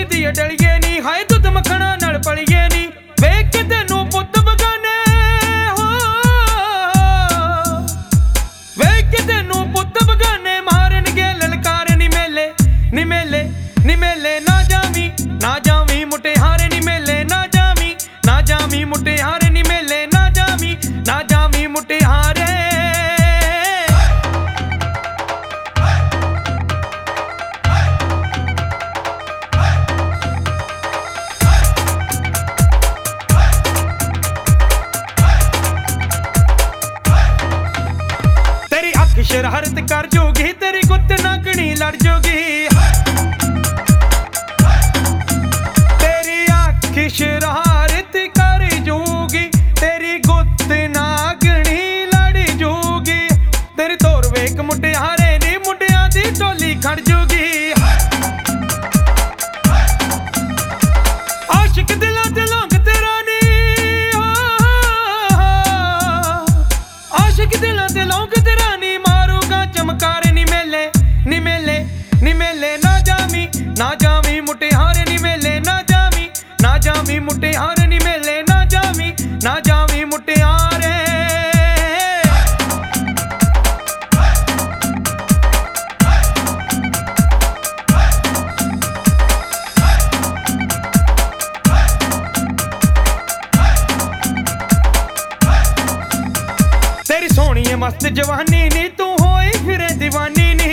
दी डलिए नी हाय दुध मखना नाल पलिए नी वेख के तेनू पुत बगाने हो वेख के तेनू पुत बगाने मारन के ललकार नी मेले नी मेले नी मेले ना जावी मुटे हारे नी मेले ना जावी मुटे हारे नी मेले ना जावी मुटे हारे शरारत कर जोगी तेरी गुत्त नागनी लड़ जोगी तेरी आँख शरारत कर जोगी तेरी गुत्त नागनी लड़ जोगी तेरी तोर वेख मुटियारे नी मुटिया दी टोली खड़ जोगी आशिक दिला दिलोंग तेरा नी आशिक दिला दिलोंग तेरा नी चमकार नी मेले ना जावी मुटे हारे नी मेले ना जावी मुटे हारे नी मेले ना जावी मुटे हारे तेरी सोहनी है मस्त जवानी नी तू होई फिरे दीवानी नी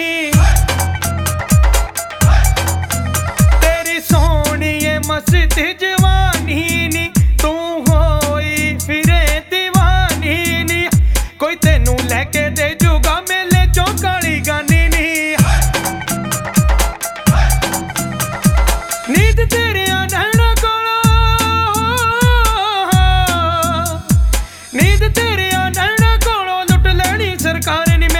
तेरी सोहनी है मस्त जवानी नी तू होई फिरे दीवानी नी कोई तेनू लेके दे जूगा मेले चो काली गानी नी नींद तेरे नैना कोलो नींद तेरे नैना कोलो लुट लेनी सरकार नी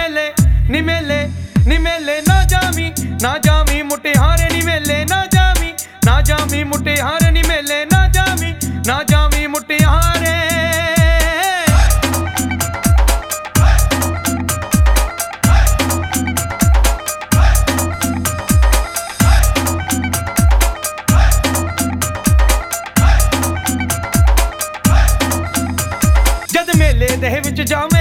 मेले ना जावी मुटे हारे नी मेले ना जावी मुटे हारे नी मेले ना जावी मुटे हारे जद मेले दे विच जावे